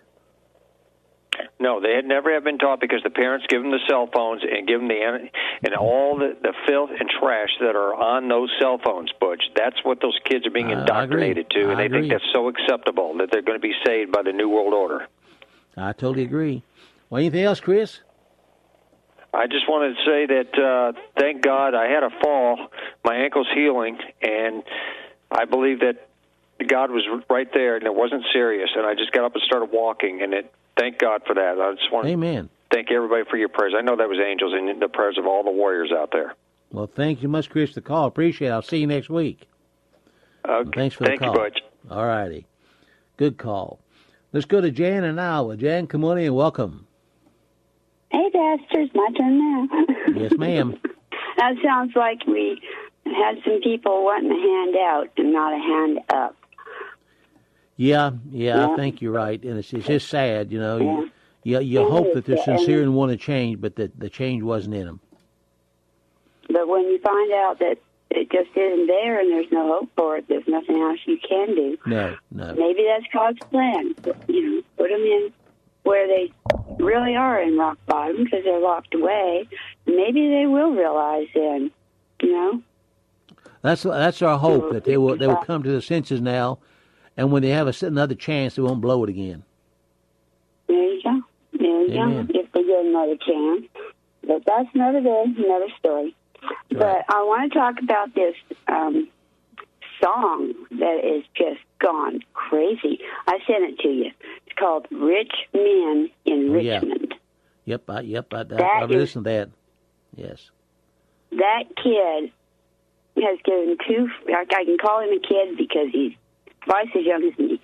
No, they had never have been taught because the parents give them the cell phones and give them and all the filth and trash that are on those cell phones, Butch. That's what those kids are being indoctrinated to, and they think that's so acceptable that they're going to be saved by the New World Order. I totally agree. Well, anything else, Chris? I just wanted to say that thank God I had a fall. My ankle's healing, and I believe that God was right there, and it wasn't serious, and I just got up and started walking, and thank God for that. I just want to thank everybody for your prayers. I know that was angels and the prayers of all the warriors out there. Well, thank you much, Chris, for the call. Appreciate it. I'll see you next week. Okay. Thanks for the call. Thank you, Butch. All righty. Good call. Let's go to Jan in Iowa. Jan, come on in and welcome. Hey, Pastor, it's my turn now. Yes, ma'am. That sounds like we had some people wanting a hand out and not a hand up. Yeah, I think you're right, and it's just sad, you know. Yeah. You hope that they're sincere and want to change, but the change wasn't in them. But when you find out that it just isn't there and there's no hope for it, there's nothing else you can do. No. Maybe that's God's plan. You know, put them in where they really are in rock bottom because they're locked away. Maybe they will realize then, you know. That's our hope, that they will come to their senses now. And when they have another chance, they won't blow it again. There you go. If they get another chance. But that's another day, another story. Right. But I want to talk about this song that is just gone crazy. I sent it to you. It's called Rich Men in Richmond. Yep, I've listened to that. Yes. That kid has given I can call him a kid because he's twice as young as me.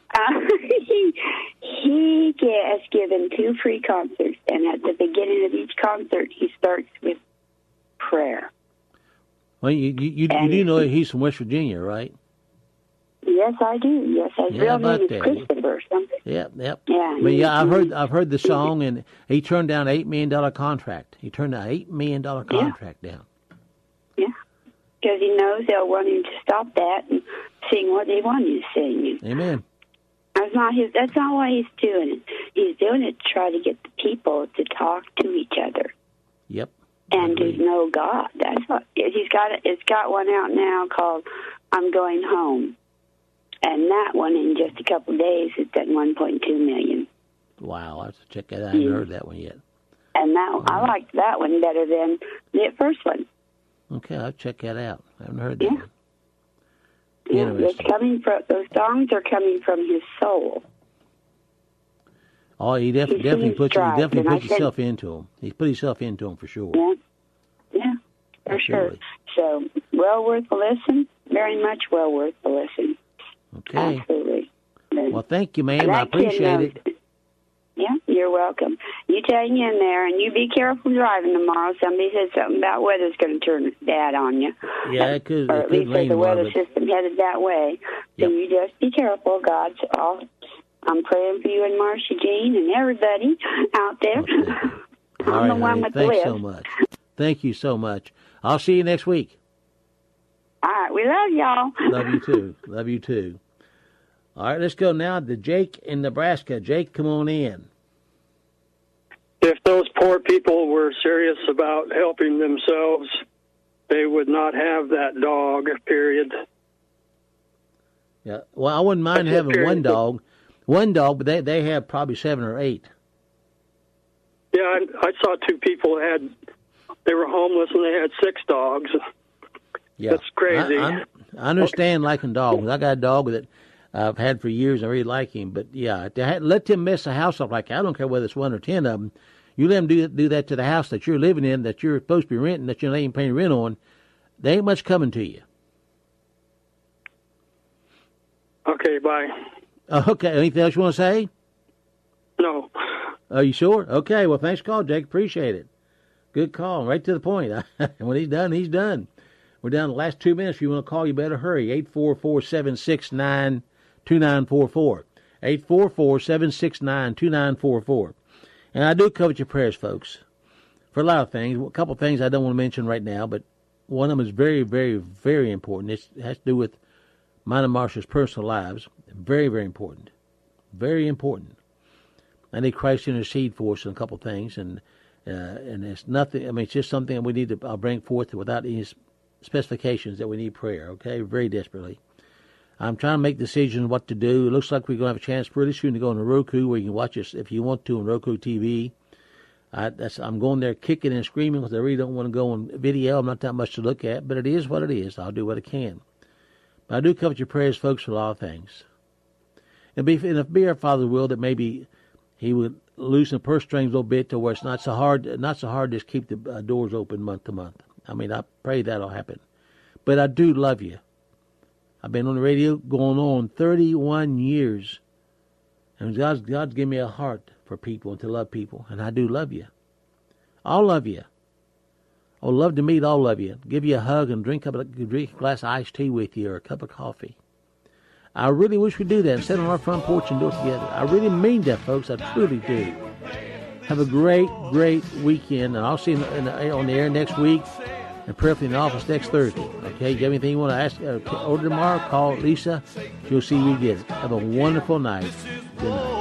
He has given 2 free concerts, and at the beginning of each concert, he starts with prayer. Well, you do know he's from West Virginia, right? Yes, I do. Yes, his real name is Christopher or something. Yep. Yeah, I've heard the song, and he turned down an $8 million contract. He turned an $8 million contract down. Yeah, because he knows they'll want him to stop that and sing what they want him to sing. Amen. That's not why he's doing it. He's doing it to try to get the people to talk to each other. Yep. And to know God. That's what he's got. It's got one out now called "I'm Going Home," and that one in just a couple of days has done 1.2 million. Wow, I have to check that out. I haven't heard that one yet. And I liked that one better than the first one. Okay, I'll check that out. I haven't heard that one. Yeah, it's coming from, those songs are coming from his soul. Oh, he definitely puts himself into them. He's put himself into them for sure. Yeah, for sure. So, well worth a listen. Very much well worth a listen. Okay. Absolutely. Well, thank you, ma'am. I appreciate it. Yeah, you're welcome. You hang in there, and you be careful driving tomorrow. Somebody said something about weather's going to turn bad on you. Yeah, it could. Or at least the weather system headed that way. So Yep. you just be careful. I'm praying for you and Marcia Jean and everybody out there. Okay. I'm the one with the Thanks list. so much. Thank you so much. I'll see you next week. All right, we love y'all. Love you too. Love you too. All right, let's go now to Jake in Nebraska. Jake, come on in. If those poor people were serious about helping themselves, they would not have that dog, period. Yeah. Well, I wouldn't mind having one dog, but they have probably 7 or 8. Yeah, I saw 2 people they were homeless and they had 6 dogs. Yeah. That's crazy. I understand liking dogs. I got a dog that I've had for years. I really like him. But, yeah, let them mess the house up like that. I don't care whether it's 1 or 10 of them. You let them do that to the house that you're living in, that you're supposed to be renting, that you're not even paying rent on, there ain't much coming to you. Okay, bye. Okay, anything else you want to say? No. Are you sure? Okay, well, thanks for calling, Jake. Appreciate it. Good call. Right to the point. When he's done, he's done. We're down to the last 2 minutes. If you want to call, you better hurry. 844-769-2944. 844-769-2944. And I do covet your prayers, folks, for a lot of things. A couple of things I don't want to mention right now, but one of them is very, very, very important. It has to do with mine and Marcia's personal lives. Very, very important. Very important. I need Christ to intercede for us in a couple of things, and it's nothing. I mean, it's just something that we need to bring forth without any specifications that we need prayer. Okay, very desperately. I'm trying to make decisions what to do. It looks like we're going to have a chance pretty soon to go on the Roku, where you can watch us if you want to on Roku TV. I'm going there kicking and screaming because I really don't want to go on video. I'm not that much to look at, but it is what it is. I'll do what I can. But I do covet your prayers, folks, for a lot of things. And if it be our Father's will that maybe He would loosen the purse strings a little bit to where it's not so hard to just keep the doors open month to month. I mean, I pray that'll happen. But I do love you. I've been on the radio going on 31 years. And God's given me a heart for people and to love people. And I do love you. I'll love you. I would love to meet all of you. Give you a hug and drink a glass of iced tea with you or a cup of coffee. I really wish we'd do that and sit on our front porch and do it together. I really mean that, folks. I truly do. Have a great, great weekend. And I'll see you on the air next week. And prayerfully in the office next Thursday. Okay, you have anything you want to ask, order tomorrow, call Lisa. She'll see you get it. Have a wonderful night. Good night.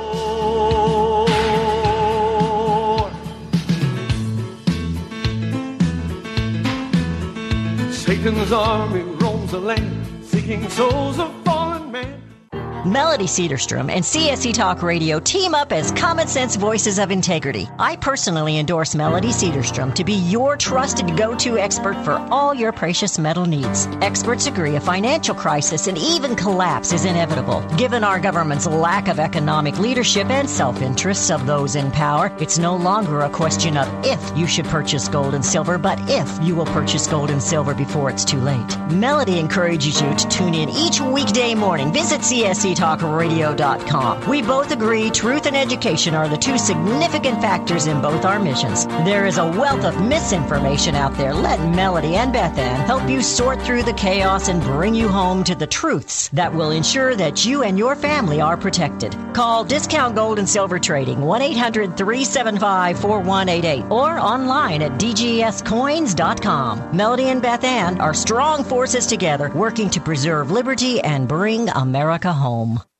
Satan's army roams the land, seeking souls of fallen men. Melody Cedarstrom and CSC Talk Radio team up as common sense voices of integrity. I personally endorse Melody Cedarstrom to be your trusted go-to expert for all your precious metal needs. Experts agree a financial crisis and even collapse is inevitable. Given our government's lack of economic leadership and self-interests of those in power, it's no longer a question of if you should purchase gold and silver, but if you will purchase gold and silver before it's too late. Melody encourages you to tune in each weekday morning. Visit CSCTalkRadio.com. We both agree truth and education are the two significant factors in both our missions. There is a wealth of misinformation out there. Let Melody and Beth Ann help you sort through the chaos and bring you home to the truths that will ensure that you and your family are protected. Call Discount Gold and Silver Trading 1-800-375-4188 or online at dgscoins.com. Melody and Beth Ann are strong forces together working to preserve liberty and bring America home.